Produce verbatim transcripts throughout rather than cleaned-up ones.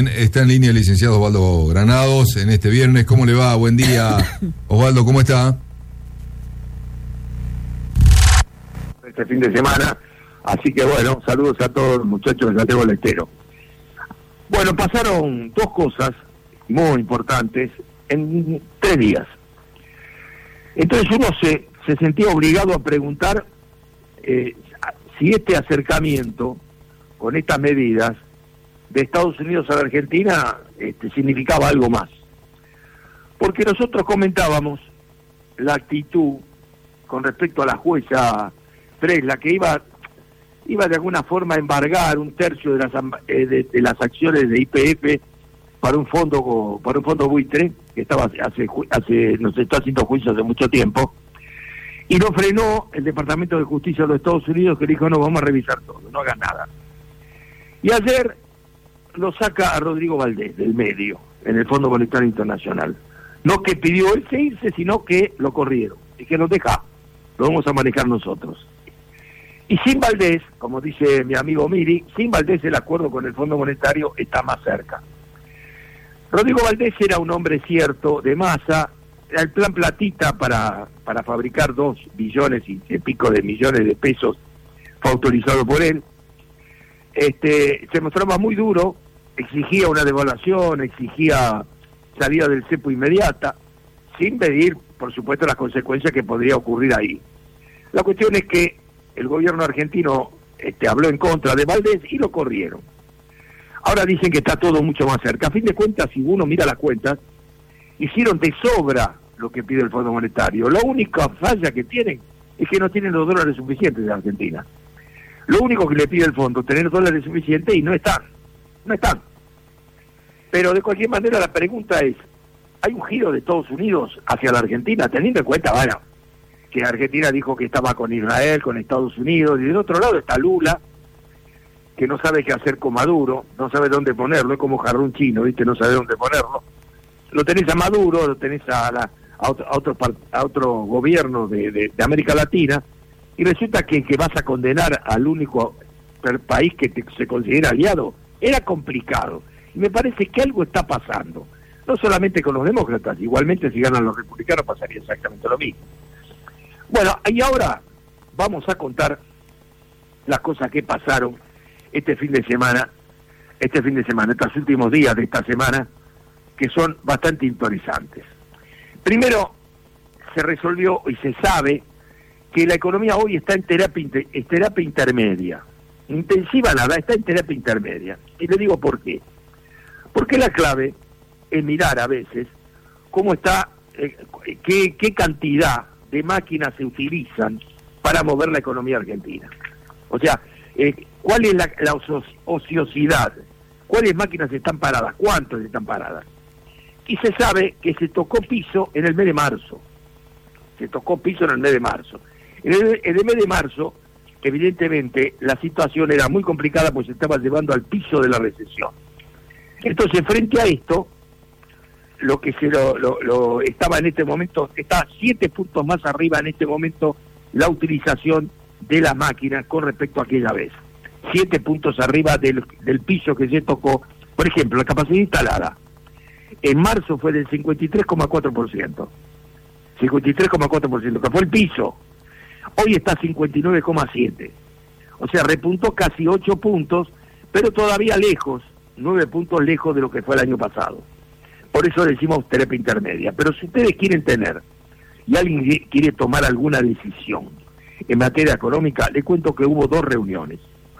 Está en línea el licenciado Osvaldo Granados en este viernes. ¿Cómo le va? Buen día, Osvaldo, ¿cómo está? Este fin de semana, así que bueno, saludos a todos los muchachos de Santiago del Estero. Bueno, pasaron dos cosas muy importantes en tres días. Entonces uno se, se sentía obligado a preguntar eh, si este acercamiento con estas medidas de Estados Unidos a la Argentina este, significaba algo más. Porque nosotros comentábamos la actitud con respecto a la jueza Presla, que iba iba de alguna forma a embargar un tercio de las eh, de, de las acciones de Y P F para un fondo para un fondo buitre que estaba hace hace nos está haciendo juicio hace mucho tiempo, y lo frenó el Departamento de Justicia de los Estados Unidos, que dijo: no, vamos a revisar todo, no hagan nada. Y ayer lo saca a Rodrigo Valdés del medio en el Fondo Monetario Internacional. No que pidió él se irse, sino que lo corrieron y que nos deja, lo vamos a manejar nosotros. Y sin Valdés, como dice mi amigo Miri, sin Valdés el acuerdo con el Fondo Monetario está más cerca. Rodrigo Valdés era un hombre cierto, de masa, el plan platita para, para fabricar dos billones y pico de millones de pesos fue autorizado por él. Este, se mostraba muy duro, exigía una devaluación, exigía salida del cepo inmediata, sin medir, por supuesto, las consecuencias que podría ocurrir ahí. La cuestión es que el gobierno argentino este, habló en contra de Valdés y lo corrieron. Ahora dicen que está todo mucho más cerca. A fin de cuentas, si uno mira las cuentas, hicieron de sobra lo que pide el Fondo Monetario. La única falla que tienen es que no tienen los dólares suficientes de Argentina. Lo único que le pide el fondo, tener dólares suficientes, y no están, no están. Pero de cualquier manera la pregunta es, ¿hay un giro de Estados Unidos hacia la Argentina? Teniendo en cuenta, bueno, que Argentina dijo que estaba con Israel, con Estados Unidos, y del otro lado está Lula, que no sabe qué hacer con Maduro, no sabe dónde ponerlo, es como jarrón chino, ¿viste? No sabe dónde ponerlo. Lo tenés a Maduro, lo tenés a, la, a, otro, a, otro, a otro gobierno de, de, de América Latina, y resulta que, que vas a condenar al único país que te, se considera aliado. Era complicado. Y me parece que algo está pasando. No solamente con los demócratas, igualmente si ganan los republicanos pasaría exactamente lo mismo. Bueno, y ahora vamos a contar las cosas que pasaron este fin de semana, este fin de semana, estos últimos días de esta semana, que son bastante interesantes. Primero, se resolvió y se sabe que la economía hoy está en terapia, en terapia intermedia. Intensiva nada, está en terapia intermedia. Y le digo por qué. Porque la clave es mirar a veces cómo está, eh, qué, qué cantidad de máquinas se utilizan para mover la economía argentina. O sea, eh, cuál es la, la ociosidad, cuáles máquinas están paradas, cuántas están paradas. Y se sabe que se tocó piso en el mes de marzo. Se tocó piso en el mes de marzo. En el, en el mes de marzo, evidentemente, la situación era muy complicada porque se estaba llevando al piso de la recesión. Entonces, frente a esto, lo que se lo, lo, lo estaba en este momento, está siete puntos más arriba en este momento la utilización de las máquinas con respecto a aquella vez. Siete puntos arriba del, del piso que se tocó. Por ejemplo, la capacidad instalada en marzo fue del cincuenta y tres coma cuatro por ciento. cincuenta y tres coma cuatro por ciento, que fue el piso. Hoy está cincuenta y nueve coma siete. O sea, repuntó casi ocho puntos, pero todavía lejos, nueve puntos lejos de lo que fue el año pasado. Por eso decimos terapia intermedia. Pero si ustedes quieren tener, y alguien quiere tomar alguna decisión en materia económica, le cuento que hubo dos reuniones.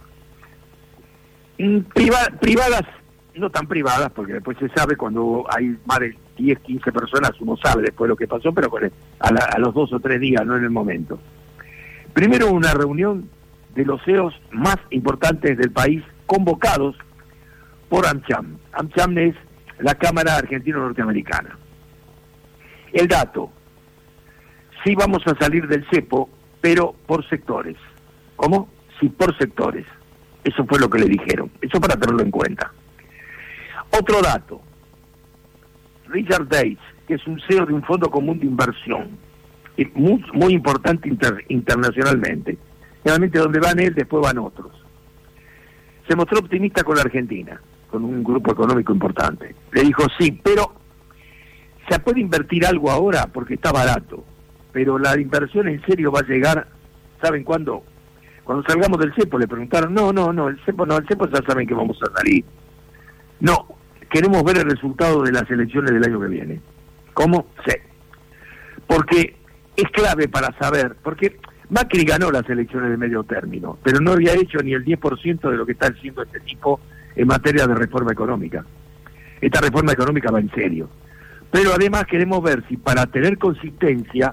Priva, privadas, no tan privadas, porque después se sabe cuando hay más de diez, quince personas, uno sabe después lo que pasó, pero con el, a, la, a los dos o tres días, no en el momento. Primero, una reunión de los C E Os más importantes del país, convocados por AmCham. AmCham es la Cámara Argentino-Norteamericana. El dato: sí vamos a salir del cepo, pero por sectores. ¿Cómo? Sí, por sectores. Eso fue lo que le dijeron. Eso para tenerlo en cuenta. Otro dato: Richard Dates, que es un C E O de un fondo común de inversión, muy, muy importante inter, internacionalmente. Generalmente donde van él, después van otros. Se mostró optimista con la Argentina. con un grupo económico importante. Le dijo, sí, pero se puede invertir algo ahora porque está barato, pero la inversión en serio va a llegar, ¿saben cuándo? Cuando salgamos del cepo. Le preguntaron, no, no, no, el cepo no, el cepo ya saben que vamos a salir. No, queremos ver el resultado de las elecciones del año que viene. ¿Cómo? Sí. Porque es clave para saber, porque Macri ganó las elecciones de medio término, pero no había hecho ni el diez por ciento de lo que está haciendo este tipo en materia de reforma económica. Esta reforma económica va en serio. Pero además queremos ver si para tener consistencia,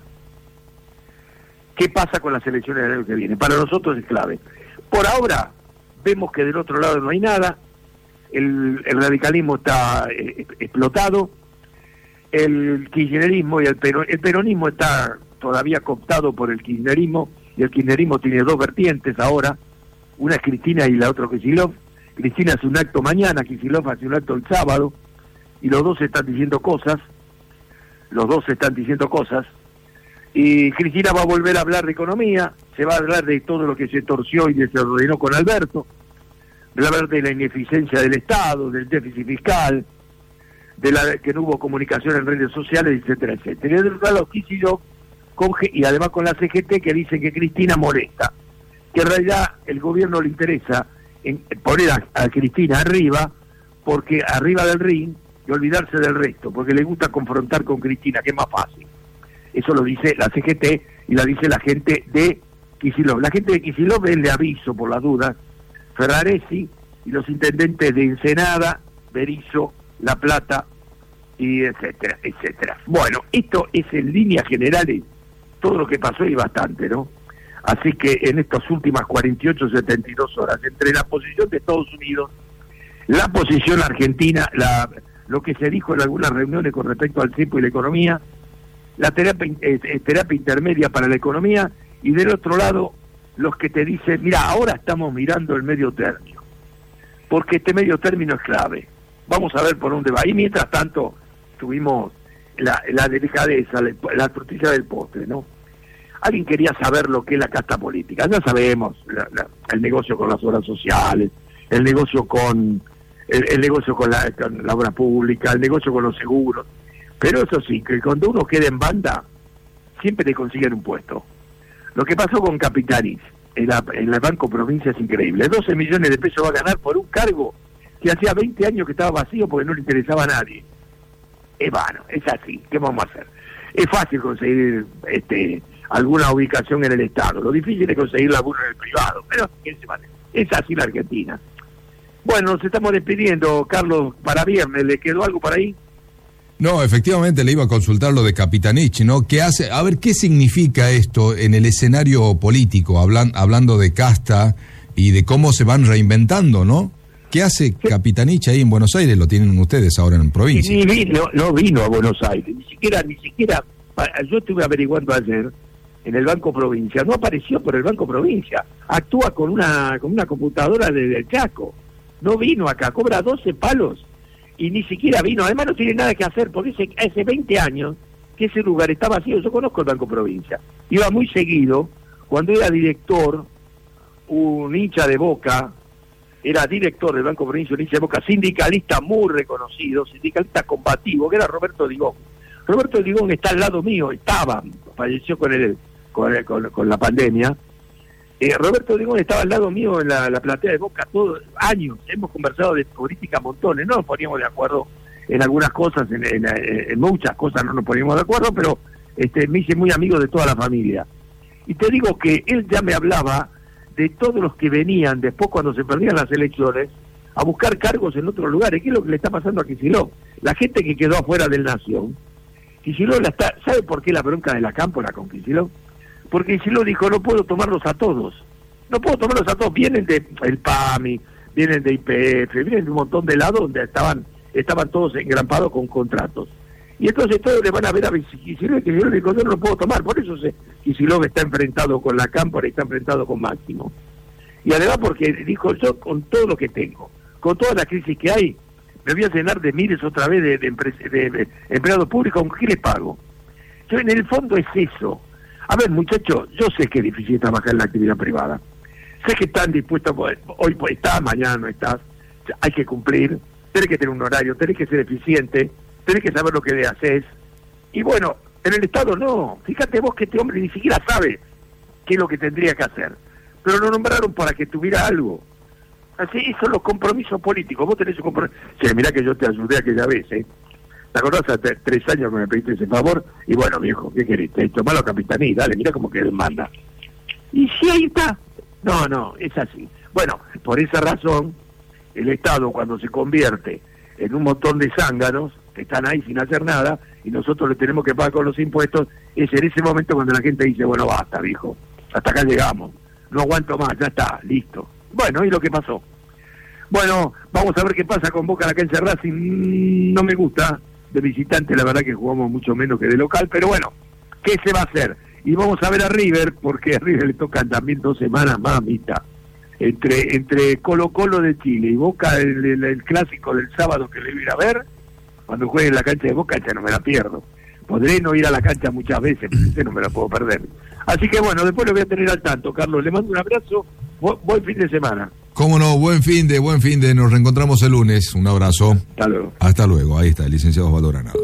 ¿qué pasa con las elecciones del año que viene? Para nosotros es clave. Por ahora, vemos que del otro lado no hay nada, el, el radicalismo está eh, explotado, el kirchnerismo y el, peron, el peronismo está todavía cooptado por el kirchnerismo, y el kirchnerismo tiene dos vertientes ahora, una es Cristina y la otra Kicillof. Cristina hace un acto mañana, Kicillof hace un acto el sábado, y los dos están diciendo cosas, los dos están diciendo cosas, y Cristina va a volver a hablar de economía, se va a hablar de todo lo que se torció y desordenó con Alberto, va a hablar de la ineficiencia del Estado, del déficit fiscal, de la que no hubo comunicación en redes sociales, etcétera, etcétera. Y de otro lado, Kicillof, con, y además con la C G T, que dice que Cristina molesta, que en realidad el gobierno le interesa en poner a, a Cristina arriba, porque arriba del ring, y olvidarse del resto, porque le gusta confrontar con Cristina, que es más fácil. Eso lo dice la C G T y la dice la gente de Kicillof. La gente de Kicillof, le aviso por las dudas, Ferraresi y los intendentes de Ensenada, Berisso, La Plata, y etcétera, etcétera. Bueno, esto es en líneas generales todo lo que pasó y bastante, ¿no? Así que en estas últimas cuarenta y ocho, setenta y dos horas, entre la posición de Estados Unidos, la posición argentina, la, lo que se dijo en algunas reuniones con respecto al cepo y la economía, la terapia, eh, terapia intermedia para la economía, y del otro lado, los que te dicen, mira, ahora estamos mirando el medio término, porque este medio término es clave. Vamos a ver por dónde va. Y mientras tanto, tuvimos la, la delicadeza, la, la tortilla del postre, ¿no? Alguien quería saber lo que es la casta política. Ya sabemos, la, la, el negocio con las obras sociales, el negocio con el, el negocio con la, con la obra pública, el negocio con los seguros. Pero eso sí, que cuando uno queda en banda, siempre te consiguen un puesto. Lo que pasó con Capitanich en, la, en el Banco Provincia es increíble. doce millones de pesos va a ganar por un cargo que hacía veinte años que estaba vacío porque no le interesaba a nadie. Es vano, es así. ¿Qué vamos a hacer? Es fácil conseguir este alguna ubicación en el Estado. Lo difícil es conseguir laburo en el privado. Pero es así la Argentina. Bueno, nos estamos despidiendo, Carlos, para viernes. ¿Le quedó algo por ahí? No, efectivamente le iba a consultar lo de Capitanich, ¿no? ¿Qué hace? A ver, ¿qué significa esto en el escenario político? Hablan, hablando de casta y de cómo se van reinventando, ¿no? ¿Qué hace sí. Capitanich ahí en Buenos Aires? Lo tienen ustedes ahora en provincia. Ni vino, no vino a Buenos Aires, ni siquiera, ni siquiera, yo estuve averiguando ayer en el Banco Provincia, no apareció por el Banco Provincia, actúa con una con una computadora desde el Chaco, no vino acá, cobra doce palos y ni siquiera vino, además no tiene nada que hacer, porque hace, hace veinte años que ese lugar está vacío. Yo conozco el Banco Provincia, iba muy seguido, cuando era director, un hincha de Boca, era director del Banco Provincia, un hincha de Boca, sindicalista muy reconocido, sindicalista combativo, que era Roberto Digón. Roberto Digón está al lado mío, estaba, falleció con el, con, el, con, con la pandemia. Eh, Roberto Digón estaba al lado mío en la, la platea de Boca todos años, hemos conversado de política montones, no nos poníamos de acuerdo en algunas cosas, en, en, en muchas cosas no nos poníamos de acuerdo, pero este, me hice muy amigo de toda la familia. Y te digo que él ya me hablaba de todos los que venían después cuando se perdían las elecciones a buscar cargos en otros lugares. ¿Qué es lo que le está pasando a Kicillof? La gente que quedó afuera del Nación, Kicillof la está, ¿sabe por qué la bronca de la Cámpora con Kicillof? Porque Kicillof dijo, no puedo tomarlos a todos, no puedo tomarlos a todos, vienen de el PAMI, vienen de I P F, vienen de un montón de lados donde estaban estaban todos engrampados con contratos. Y entonces todos le van a ver a Kicillof, y Kicillof dijo, yo no lo puedo tomar, por eso se, Kicillof está enfrentado con la Cámpora y está enfrentado con Máximo. Y además porque dijo, yo con todo lo que tengo, con toda la crisis que hay, me voy a llenar de miles otra vez de, de, de, de, de empleados públicos, ¿con qué les pago? Yo, en el fondo es eso. A ver, muchachos, yo sé que es difícil trabajar en la actividad privada. Sé que están dispuestos, hoy pues estás, mañana no estás. hay que cumplir, tenés que tener un horario, tenés que ser eficiente, tenés que saber lo que le haces. Y bueno, en el Estado no. Fíjate vos que este hombre ni siquiera sabe qué es lo que tendría que hacer. Pero lo nombraron para que tuviera algo. Así son los compromisos políticos. Vos tenés un compromiso. Sí, mirá que yo te ayudé aquella vez, ¿eh? ¿Te acordás? Hace tres años que me pediste ese favor. Y bueno, viejo, ¿qué querés? Tomalo a Capitaní, dale, mirá cómo que él manda. Y sí, ahí está. No, no, es así. Bueno, por esa razón, el Estado cuando se convierte en un montón de zánganos que están ahí sin hacer nada y nosotros le tenemos que pagar con los impuestos, es en ese momento cuando la gente dice, bueno, basta, viejo, hasta acá llegamos, no aguanto más, ya está, listo. Bueno, ¿y lo que pasó? Bueno, vamos a ver qué pasa con Boca en la cancha de Racing. No me gusta, de visitante la verdad que jugamos mucho menos que de local, pero bueno, ¿qué se va a hacer? Y vamos a ver a River, porque a River le tocan también dos semanas más, mitad. Entre entre Colo Colo de Chile y Boca, el, el, el clásico del sábado que le voy a ir a ver, cuando juegue en la cancha de Boca, ya no me la pierdo. Podré no ir a la cancha muchas veces, pero ese no me la puedo perder. Así que bueno, después lo voy a tener al tanto, Carlos. Le mando un abrazo, Bu- buen fin de semana. Cómo no, buen fin de, buen fin de, nos reencontramos el lunes. Un abrazo. Hasta luego. Hasta luego, ahí está, el licenciado Osvaldo Granados.